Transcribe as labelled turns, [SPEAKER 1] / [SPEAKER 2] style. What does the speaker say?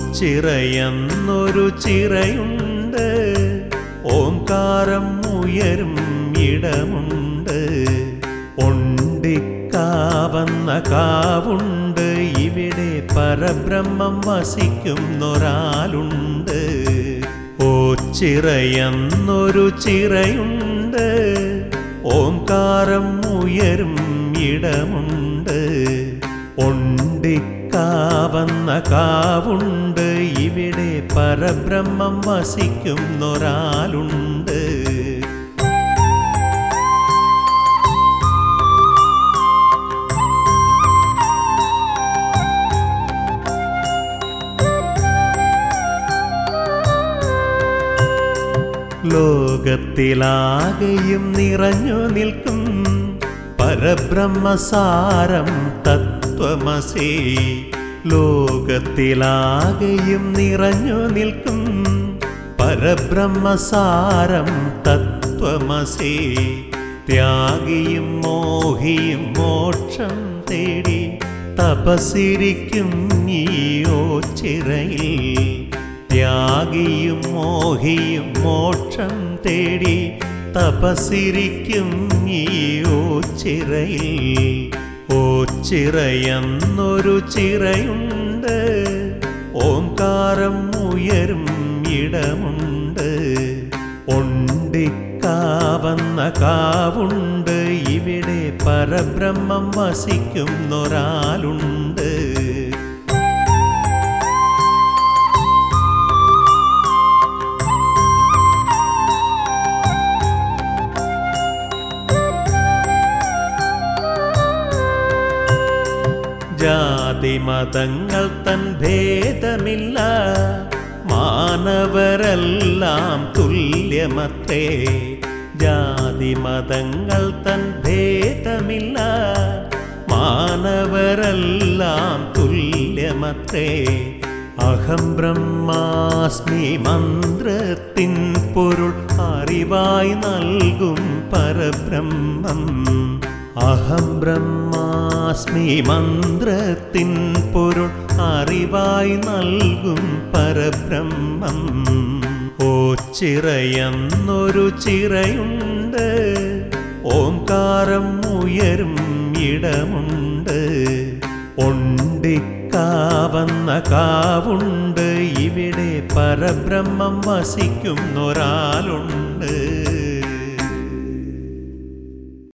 [SPEAKER 1] ചിറയെന്നൊരു ചിറയുണ്ട്, ഓംകാരം ഉയരും ഇടമുണ്ട്. ഒണ്ടിക്കാവെന്ന കാവുണ്ട്, ഇവിടെ പരബ്രഹ്മം വസിക്കുന്നൊരാളുണ്ട്. ഓ ചിറയെന്നൊരു ചിറയുണ്ട്, ഓംകാരം ഉയരും ഇടമുണ്ട്. ഒണ്ടിക്കാവെന്ന കാവുണ്ട്, ഇവിടെ പരബ്രഹ്മം വസിക്കുന്നൊരാളുണ്ട്. ലോകത്തിലാകെയും നിറഞ്ഞു നിൽക്കും പരബ്രഹ്മസാരം തത്വമസി. ലോകത്തിലാകെയും നിറഞ്ഞു നിൽക്കും പരബ്രഹ്മസാരം തത്വമസി. ത്യാഗിയും മോഹിയും മോക്ഷം തേടി തപസ്സിരിക്കും നീയോ ചിറയിൽ. ത്യാഗിയും മോഹിയും മോക്ഷം തേടി തപസ്സിരിക്കും നീയോ ചിറയിൽ. ഓ ചിറയെന്നൊരു ചിറയുണ്ട്, ഓംകാരം ഉയരും ഇടമുണ്ട്. ഒണ്ടിക്കാവെന്ന കാവുണ്ട്, ഇവിടെ പരബ്രഹ്മം വസിക്കുന്നൊരാളുണ്ട്. ജാതിമതങ്ങൾ തൻ ഭേദമില്ല, മാനവരെല്ലാം തുല്യമത്രേ. ജാതിമതങ്ങൾ തൻ ഭേദമില്ല, മാനവരെല്ലാം തുല്യമത്രേ. അഹം ബ്രഹ്മാസ്മി മന്ത്രത്തിൻ പൊരുൾ അറിവായി നൽകും പരബ്രഹ്മം. അഹം ബ്രഹ്മാസ്മി മന്ത്രത്തിൻ പൊരുൾ അറിവായി നൽകും പരബ്രഹ്മം. ഓ ചിറയെന്നൊരു ചിറയുണ്ട്, ഓംകാരം ഉയരും ഇടമുണ്ട്. ഒണ്ടിക്കാവെന്ന കാവുണ്ട്, ഇവിടെ പരബ്രഹ്മം വസിക്കുന്നൊരാളുണ്ട്.